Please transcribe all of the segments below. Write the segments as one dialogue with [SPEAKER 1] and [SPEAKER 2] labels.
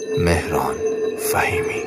[SPEAKER 1] مهران فهیمی.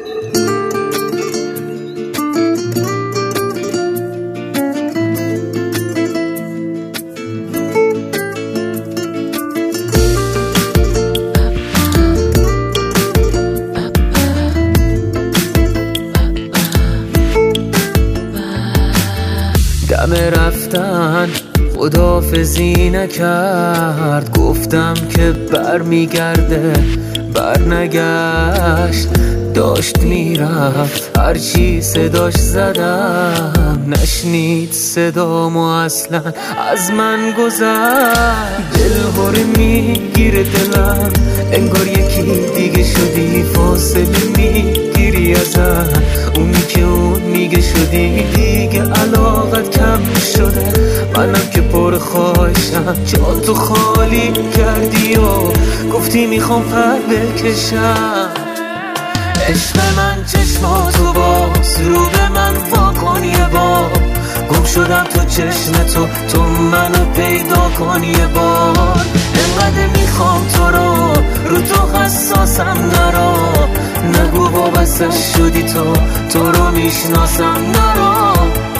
[SPEAKER 2] دم رفتن خداحافظی نکرد، گفتم که برمیگرده برنگشت. داشت میرفت هرچی صداش زدم، نشنید صدامو اصلا از من گذشت. دل هره میگیره دلم، انگار یکی دیگه شدی، فاصله میگیری ازم. اونی که اون میگه شدی دیگه علاقت کم شده، منم که پر خواهشم جا تو خالی کردی و گفتی میخوام پر بکشم. عشق من چشماتو باز رو به من واکن یه بار، گم شدم تو چشم تو منو پیدا کن یه بار. انقدر میخوام تو رو تو حساسم نرا، نگو وابستش شدی تو رو میشناسم نرا.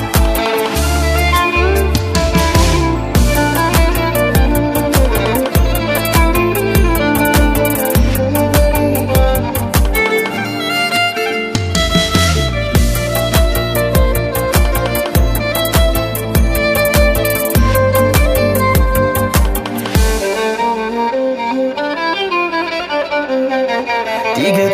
[SPEAKER 2] دیگه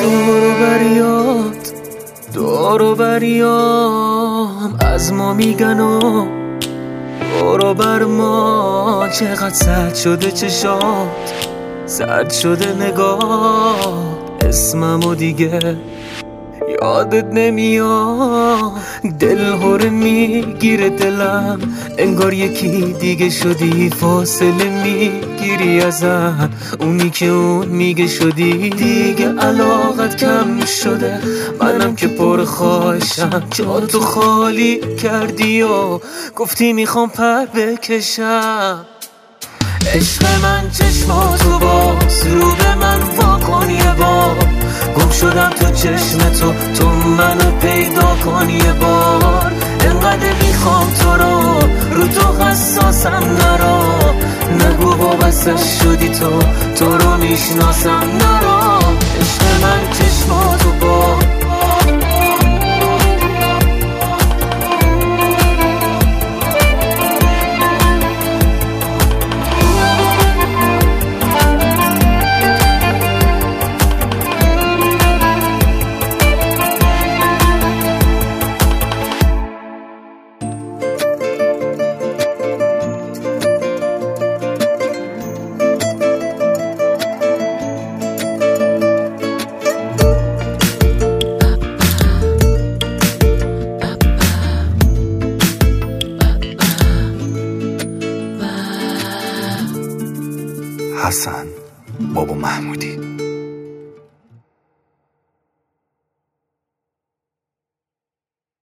[SPEAKER 2] دورو بریام از ما میگن و دورو بر ما. چقدر سرد شده چشات، سرد شده نگاه، اسممو دیگه یادت نمیاد. دل هره میگیره دلم، انگار یکی دیگه شدی، فاصله میگیری ازم. اونی که اون میگه شدی دیگه علاقت کم شده، منم که پر خواهشم جا تو خالی کردی و گفتی میخوام پر بکشم. عشق من چشماتو باز رو به من واکن یه بار، گم شدم تو چشم تو منو پیدا کن یه بار. انقدر میخوام تو رو تو حساسم نرا، نگو وابستش شدی تو رو میشناسم نرا. عشق من چشماتو باز
[SPEAKER 1] حسن بابا محمودی.